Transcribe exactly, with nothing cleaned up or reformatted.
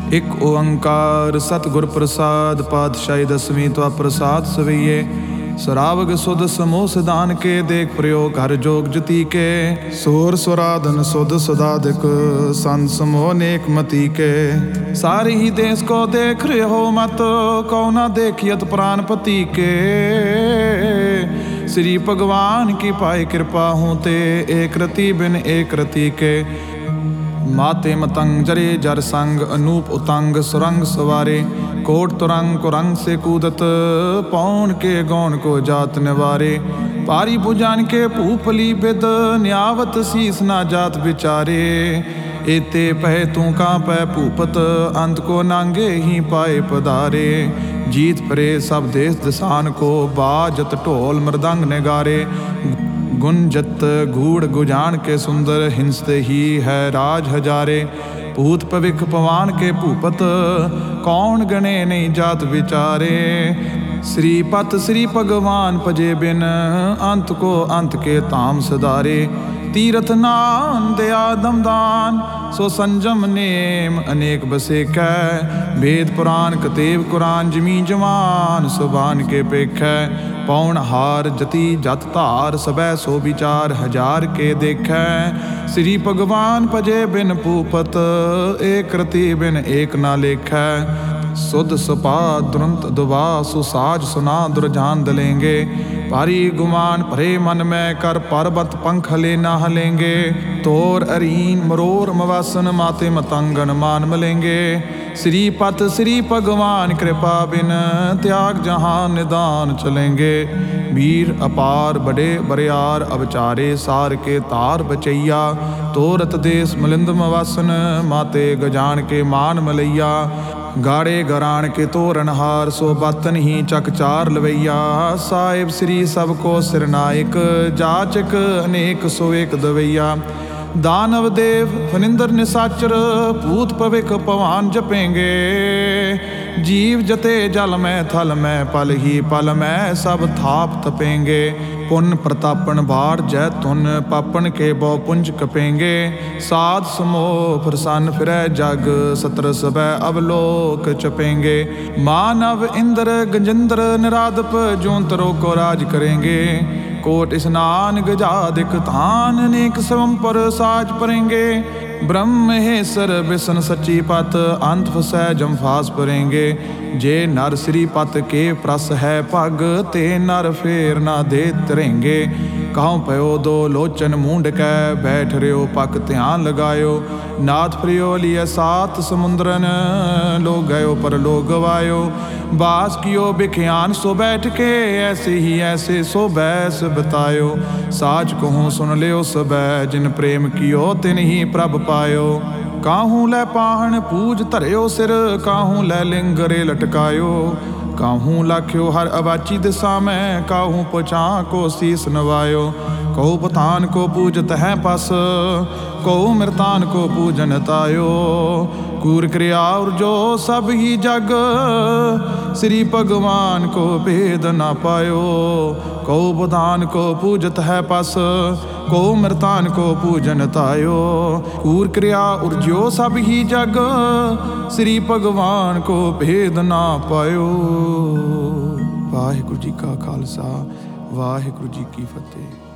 एक ओंकार सतगुर प्रसाद पातशाही दसवीं त्वा प्रसाद सवैये सरावग सुध समूह सिधान के देख प्रयोग हर जोग जती के सोर स्वराधन सुध सदाधिक संत समूह नेक मती के सारे ही देश को देख रहे हो मत कौ ना देखियत प्राणपति के श्री भगवान की पाए कृपा हूँ ते एक रति बिन एक रति के माते मतंग जरे जर संग अनूप उतंग सुरंग सवारे कोट तुरंग कुरंग से कूदत पौन के गौन को जात निवारे पारी भुजान के भूपली बिद न्यावत शीस ना जात बिचारे एते पह तू का पै भूपत अंत को नांगे ही पाए पधारे जीत परे सब देश दिसान को बाजत ढोल मृदंग नगारे गुंजत गूढ़ गुजान के सुंदर हिंसते ही है राज हजारे भूत पविख पवान के भूपत कौन गणे नहीं जात विचारे श्रीपत श्री भगवान पजे बिन अंत को अंत के ताम सदारे तीरथ नान दया दमदान सो संजम नेम अनेक बसे कै वेद पुराण कतेब कुरान जमी जवान सुबान के पेख पौन हार जति जत धार सबै सो विचार हजार के देखै श्री भगवान पजे बिन भूपत एक रति बिन एक ना लेखै सुध सपा दुरंत दुबा सुसाज सुना दुरजान दलेंगे भारी गुमान भरे मन में कर पर्वत पंख हले ना हलेंगे तोर अरीन मरोर मवासन माते मतंगन मान मलेंगे श्रीपत श्री भगवान कृपा बिन त्याग जहां निदान चलेंगे वीर अपार बड़े बरियार अवचारे सार के तार बचैया तोरत देश मलिंद मवासन माते गजान के मान मलैया गाड़े गरान के तोरण हार सो बतन ही चक चार लवैया साहिब श्री सबको सिरनायक जाचक अनेक सो एक दवैया दानव देव फनिंदर निसाचर भूत पविख पवान जपेंगे जीव जते जल में थल में पल ही पल में सब थाप तपेंगे पुन प्रतापन भार जय तुन पापन के बौ पुंज कपेंगे साध समोह प्रसन्न फिरै जग सत्र सबै अवलोक चपेंगे मानव इंद्र गजेंद्र निरादप जोंतरों को राज करेंगे कोट स्नान गजादिक थान अनेक स्वम पर साज परेंगे ब्रह्म हेसर बिसन सची पत अंत फसै जमफास परेंगे जे नर श्री पत के प्रस है पग ते नर फेर ना दे तरेंगे कहूँ पयो दो लोचन मूंड कै बैठ रहो पक ध्यान लगायो नाथ प्रियो लिय सात समुद्रन लोग गयो पर लोग गवायो बास कियो बिख्यान सो बैठ के ऐसे ही ऐसे सो बैस बतायो साच कहूँ सुन लियो सबै जिन प्रेम कियो तिन ही प्रभ पायो काहूँ लै पाहन पूज धरियो सिर काहूँ लै लिंगरे लटकायो काहूँ लाख्यो हर अवाची दिशा में काहूँ पचा को शीस नवायो कहू पतान को पूजत है पस कहू मृतान को पूजन तायो कूर क्रिया और जो सब ही जग श्री भगवान को भेद ना पायो कहू बुधान को पूजत है पस कहू मृतान को पूजन तायो कूर क्रिया और जो सब ही जग श्री भगवान को भेद ना पायो। वाहिगुरु जी का खालसा वाहिगुरु जी की फतेह।